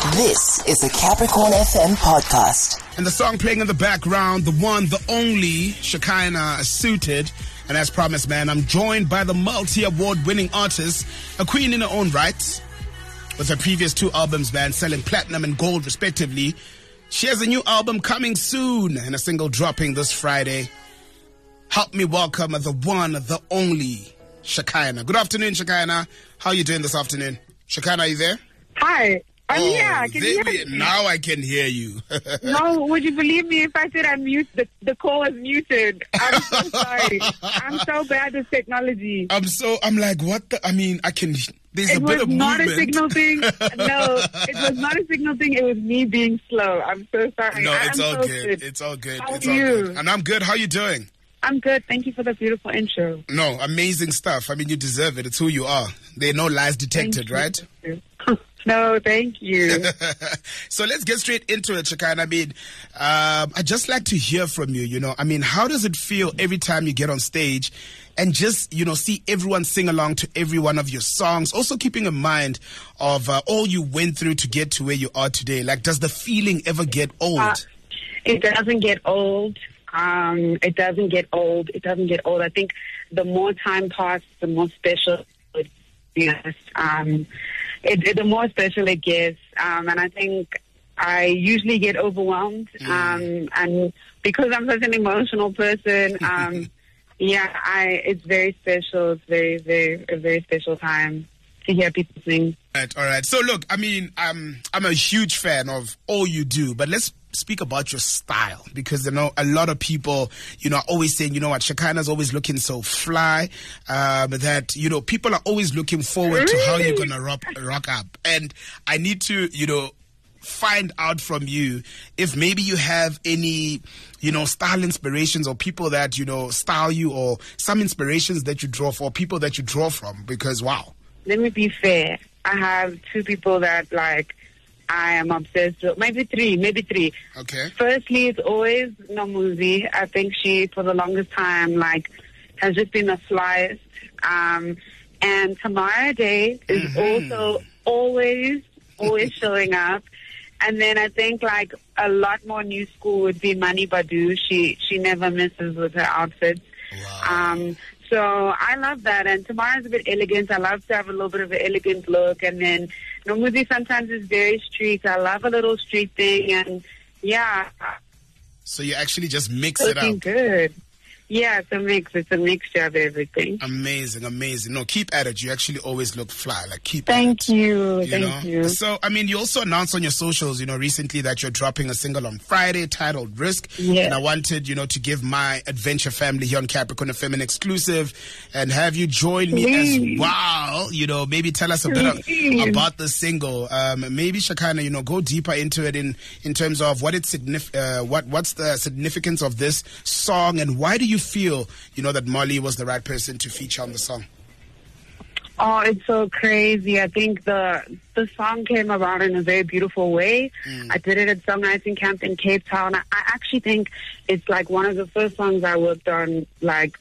This is the Capricorn FM podcast. And the song playing in the background, the one, the only, Shekinah Suited. And as promised, man, I'm joined by the multi-award winning artist, a queen in her own right, with her previous two albums, man, selling platinum and gold respectively. She has a new album coming soon and a single dropping this Friday. Help me welcome the one, the only, Shekinah. Good afternoon, Shekinah. How are you doing this afternoon? Shekinah, are you there? Hi. Yeah, can you hear me? Now I can hear you. No, would you believe me if I said I'm mute? The call was muted. I'm so sorry. I'm so bad at technology. I'm like, what the? I mean, I can. There's it a bit of movement. Not a signal thing. No, it was not a signal thing. It was me being slow. I'm so sorry. No, it's all good. It's all good. How are you? And I'm good. How are you doing? I'm good. Thank you for the beautiful intro. No, amazing stuff. I mean, you deserve it. It's who you are. There are no lies detected, right? No, thank you. So let's get straight into it, Shekinah. I mean, I'd just like to hear from you, you know. I mean, how does it feel every time you get on stage and just, you know, see everyone sing along to every one of your songs? Also keeping in mind of all you went through to get to where you are today. Like, does the feeling ever get old? It doesn't get old. It doesn't get old. It doesn't get old. I think the more time passes, the more special it gets. The more special it gets. And I think I usually get overwhelmed. And because I'm such an emotional person, it's very special. It's a very special time to hear people sing. All right. So look, I mean, I'm a huge fan of all you do, but let's speak about your style, because, you know, a lot of people, you know, are always saying, you know what, Shekinah's always looking so fly, that, you know, people are always looking forward to how you're going to rock up. And I need to, you know, find out from you if maybe you have any, you know, style inspirations or people that, you know, style you, or some inspirations that you draw for, people that you draw from, because wow. Let me be fair. I have two people that, like, I am obsessed with. Maybe three. Okay. Firstly, it's always Nomuzi. I think she, for the longest time, like, has just been the flyest. And Tamara Day is also always showing up. And then I think, like, a lot more new school would be Mani Badu. She never misses with her outfits. Wow. So I love that. And Tamara's a bit elegant. I love to have a little bit of an elegant look. And then Nomuzi sometimes is very street. I love a little street thing. And yeah. So you actually just mix it up. Looking good. Yeah, it's a mix. It's a mixture of everything. Amazing. No, keep at it. You actually always look fly. Like, keep at Thank it. you. Thank you. So, I mean, you also announced on your socials, you know, recently that you're dropping a single on Friday titled Risk. Yeah. And I wanted, you know, to give my adventure family here on Capricorn FM an exclusive and have you join me as well. You know, maybe tell us a bit about the single. Maybe, Shekinah, you know, go deeper into it in terms of what it's what's the significance of this song, and why do you feel, you know, that Molly was the right person to feature on the song? Oh, it's so crazy. I think the song came about in a very beautiful way. I did it at Songwriting Camp in Cape Town. I actually think it's like one of the first songs I worked on, like,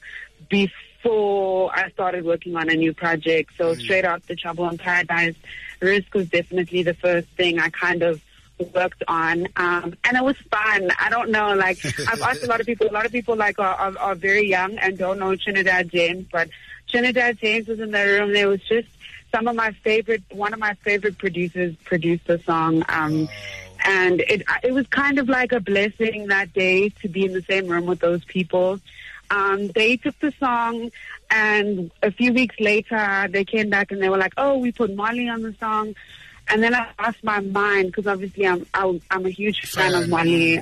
before I started working on a new project. So straight after Trouble in Paradise, Risk was definitely the first thing I kind of worked on, and it was fun. I don't know, like, I've asked a lot of people like are very young and don't know Trinidad James, but Trinidad James was in the room. There was just one of my favorite producers produced the song, and it was kind of like a blessing that day to be in the same room with those people. They took the song, and a few weeks later they came back and they were like, oh, we put Molly on the song. And then I lost my mind, because obviously I'm a huge fan of Molly.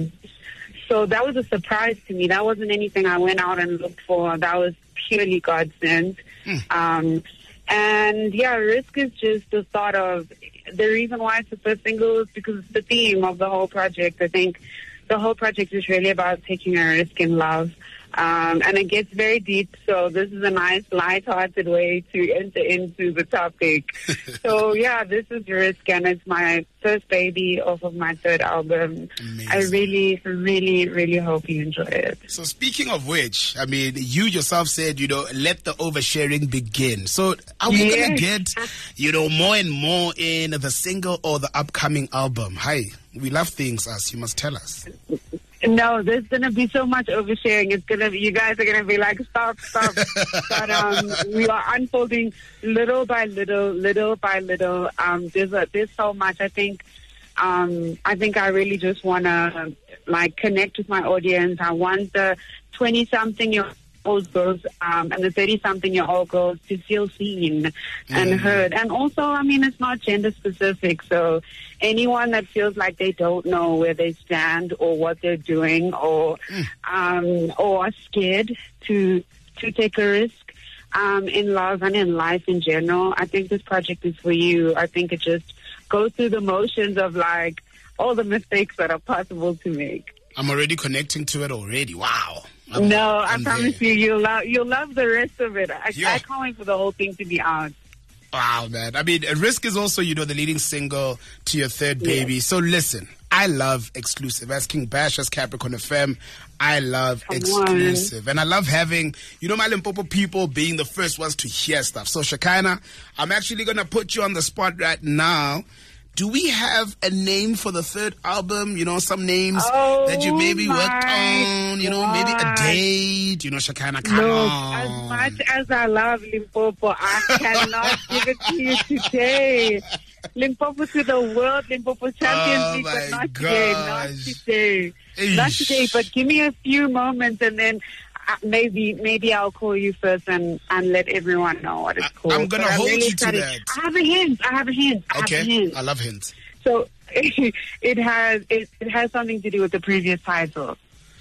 So that was a surprise to me. That wasn't anything I went out and looked for. That was purely God sent. And yeah, Risk is just the thought of, the reason why it's the first single is because it's the theme of the whole project. I think the whole project is really about taking a risk in love. And it gets very deep, so this is a nice, light-hearted way to enter into the topic. So, yeah, this is Risk, and it's my first baby off of my third album. Amazing. I really, really, really hope you enjoy it. So speaking of which, I mean, you yourself said, let the oversharing begin. So are we going to get, more and more in the single or the upcoming album? Hi, we love things, you must tell us. No, there's going to be so much oversharing. You guys are going to be like, stop. But we are unfolding little by little. There's so much. I think I really just want to connect with my audience. I want the 20-something-year-old girls and the 30-something-year-old girls to feel seen and heard. And also, I mean, it's not gender specific. So anyone that feels like they don't know where they stand or what they're doing or are scared to take a risk in love and in life in general, I think this project is for you. I think it just goes through the motions of all the mistakes that are possible to make. I'm already connecting to it already. Wow. I promise you, you'll love the rest of it. I can't wait for the whole thing to be out. Wow, man. I mean, Risk is also, the leading single to your third baby. So listen, I love exclusive. As King Bash, as Capricorn FM, I love exclusive. And I love having, my Limpopo people being the first ones to hear stuff. So Shekinah, I'm actually going to put you on the spot right now. Do we have a name for the third album? Some names that you maybe worked on, maybe a date, Shekinah, come on. As much as I love Limpopo, I cannot give it to you today. Limpopo to the world, Limpopo Champions League, but not today, not today. But give me a few moments and then maybe I'll call you first and let everyone know what it's called. I'm going to hold you to that. I have a hint. Okay, I love hints. So it has something to do with the previous title.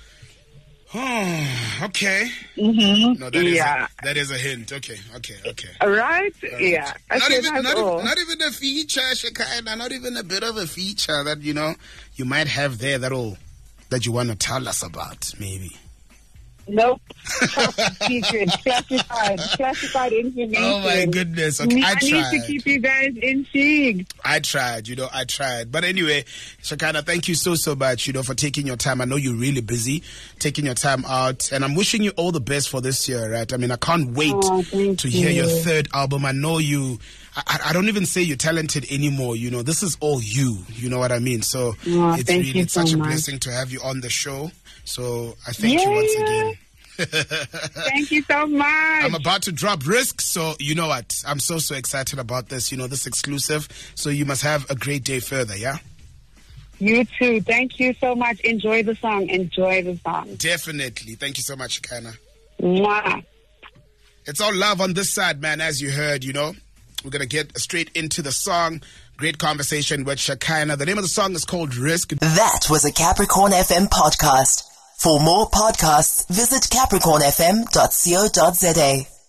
Oh, okay. Mm-hmm. No, that is a hint. Okay. All right? Yeah. Okay, not even a feature, Shekinah, not even a bit of a feature that, you might have there that you want to tell us about, maybe. Nope. Secret. Classified information. Oh my goodness. Okay, I tried. need to keep you guys intrigued. I tried. But anyway, Shekinah, thank you so much, for taking your time. I know you're really busy, taking your time out. And I'm wishing you all the best for this year, right? I mean, I can't wait to hear your third album. I know I don't even say you're talented anymore. This is all you. You know what I mean? So it's such a blessing to have you on the show. So I thank you once again. Thank you so much. I'm about to drop Risk, so you know what? I'm so excited about this, this exclusive. So you must have a great day further, yeah? You too. Thank you so much. Enjoy the song. Definitely. Thank you so much, Shekinah. Mwah. It's all love on this side, man, as you heard, We're going to get straight into the song. Great conversation with Shekinah. The name of the song is called Risk. That was a Capricorn FM podcast. For more podcasts, visit capricornfm.co.za.